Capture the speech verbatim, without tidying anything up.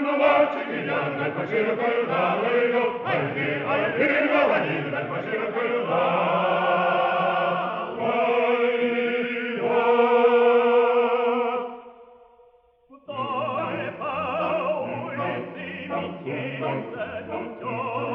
мальчики, я над машинкою далею, альги, альги, говори, над машинкою далею.